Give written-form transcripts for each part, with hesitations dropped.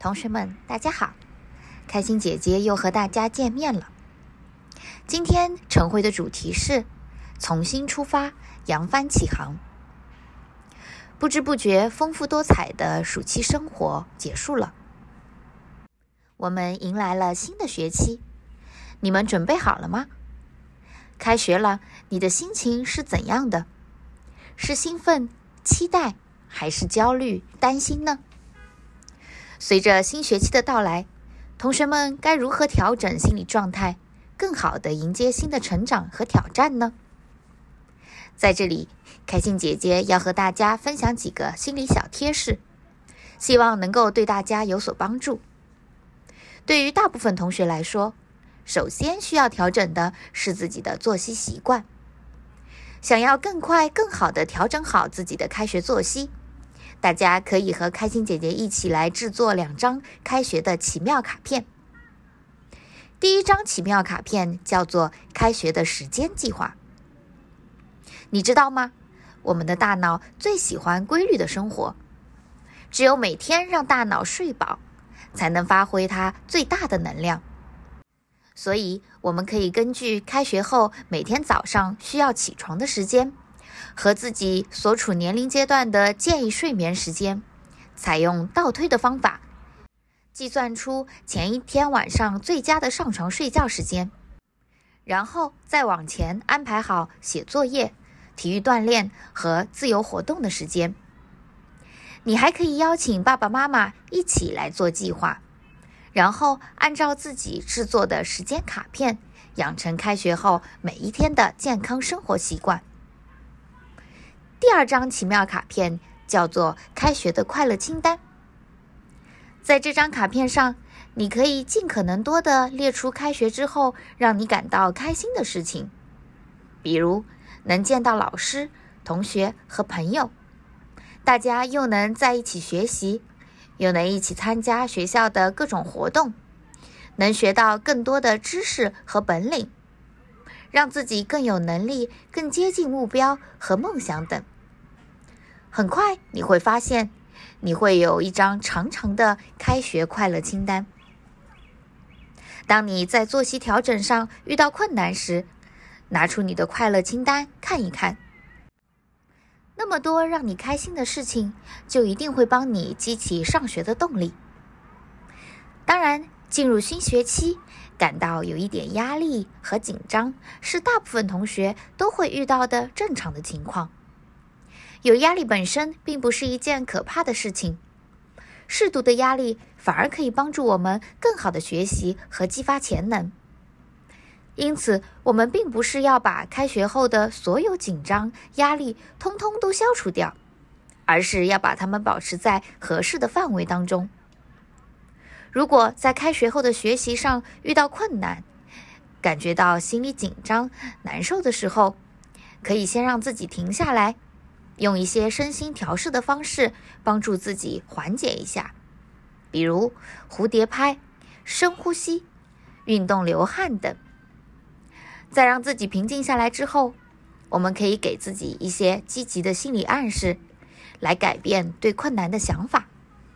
同学们，大家好，开心姐姐又和大家见面了。今天晨会的主题是从新出发，扬帆起航。不知不觉，丰富多彩的暑期生活结束了，我们迎来了新的学期。你们准备好了吗？开学了，你的心情是怎样的？是兴奋、期待，还是焦虑、担心呢？随着新学期的到来，同学们该如何调整心理状态，更好地迎接新的成长和挑战呢？在这里，开心姐姐要和大家分享几个心理小贴士，希望能够对大家有所帮助。对于大部分同学来说，首先需要调整的是自己的作息习惯。想要更快、更好地调整好自己的开学作息，大家可以和开心姐姐一起来制作2张开学的奇妙卡片。第一张奇妙卡片叫做开学的时间计划。你知道吗？我们的大脑最喜欢规律的生活，只有每天让大脑睡饱，才能发挥它最大的能量。所以，我们可以根据开学后每天早上需要起床的时间，和自己所处年龄阶段的建议睡眠时间，采用倒推的方法，计算出前一天晚上最佳的上床睡觉时间，然后再往前安排好写作业、体育锻炼和自由活动的时间。你还可以邀请爸爸妈妈一起来做计划，然后按照自己制作的时间卡片，养成开学后每一天的健康生活习惯。第二张奇妙卡片叫做开学的快乐清单。在这张卡片上，你可以尽可能多地列出开学之后让你感到开心的事情，比如能见到老师、同学和朋友，大家又能在一起学习，又能一起参加学校的各种活动，能学到更多的知识和本领，让自己更有能力、更接近目标和梦想等。很快你会发现，你会有一张长长的开学快乐清单。当你在作息调整上遇到困难时，拿出你的快乐清单看一看，那么多让你开心的事情，就一定会帮你激起上学的动力。当然，进入新学期，感到有一点压力和紧张，是大部分同学都会遇到的正常的情况。有压力本身并不是一件可怕的事情，适度的压力反而可以帮助我们更好的学习和激发潜能。因此，我们并不是要把开学后的所有紧张、压力通通都消除掉，而是要把它们保持在合适的范围当中。如果在开学后的学习上遇到困难，感觉到心里紧张、难受的时候，可以先让自己停下来，用一些身心调试的方式帮助自己缓解一下，比如蝴蝶拍、深呼吸、运动流汗等。在让自己平静下来之后，我们可以给自己一些积极的心理暗示，来改变对困难的想法。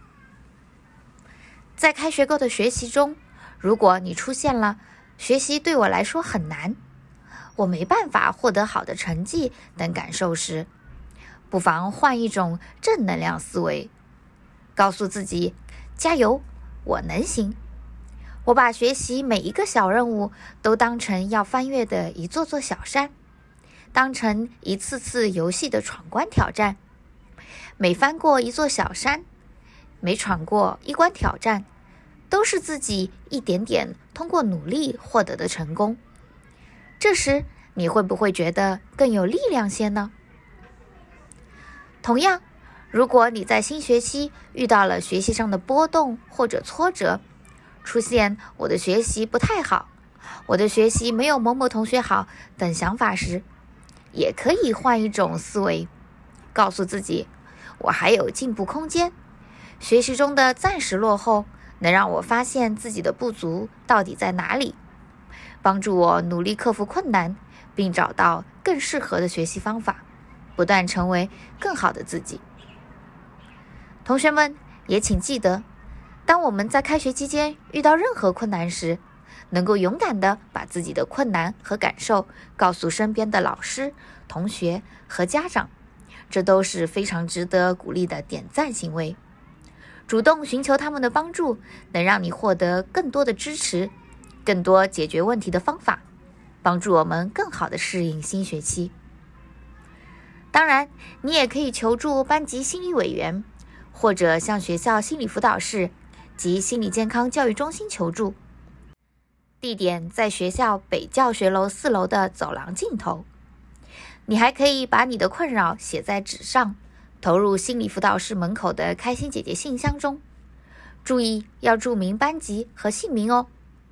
在开学后的学习中，如果你出现了学习对我来说很难，我没办法获得好的成绩等感受时，不妨换一种正能量思维，告诉自己加油，我能行。我把学习每一个小任务都当成要翻越的一座座小山，当成一次次游戏的闯关挑战。每翻过一座小山，每闯过一关挑战，都是自己一点点通过努力获得的成功。这时，你会不会觉得更有力量些呢？同样，如果你在新学期遇到了学习上的波动或者挫折，出现我的学习不太好，我的学习没有某某同学好等想法时，也可以换一种思维，告诉自己我还有进步空间，学习中的暂时落后能让我发现自己的不足到底在哪里，帮助我努力克服困难，并找到更适合的学习方法，不断成为更好的自己。同学们也请记得， 当我们在开学期间遇到任何困难时，能够勇敢地把自己的困难和感受告诉身边的老师、同学和家长，这都是非常值得鼓励的点赞行为。主动寻求他们的帮助，能让你获得更多的支持，更多解决问题的方法，帮助我们更好地适应新学期。当然，你也可以求助班级心理委员，或者向学校心理辅导室及心理健康教育中心求助。地点在学校北教学楼4楼的走廊尽头。你还可以把你的困扰写在纸上，投入心理辅导室门口的开心姐姐信箱中。注意要注明班级和姓名哦。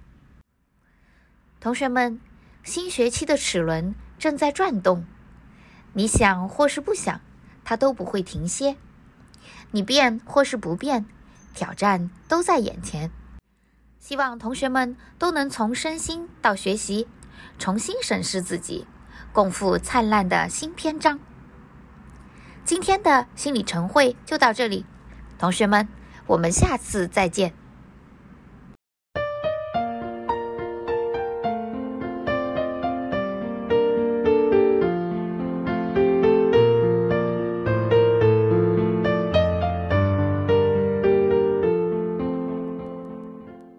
同学们，新学期的齿轮正在转动，你想或是不想，它都不会停歇。你变或是不变，挑战都在眼前。希望同学们都能从身心到学习，重新审视自己，共赴灿烂的新篇章。今天的心理晨会就到这里，同学们，我们下次再见。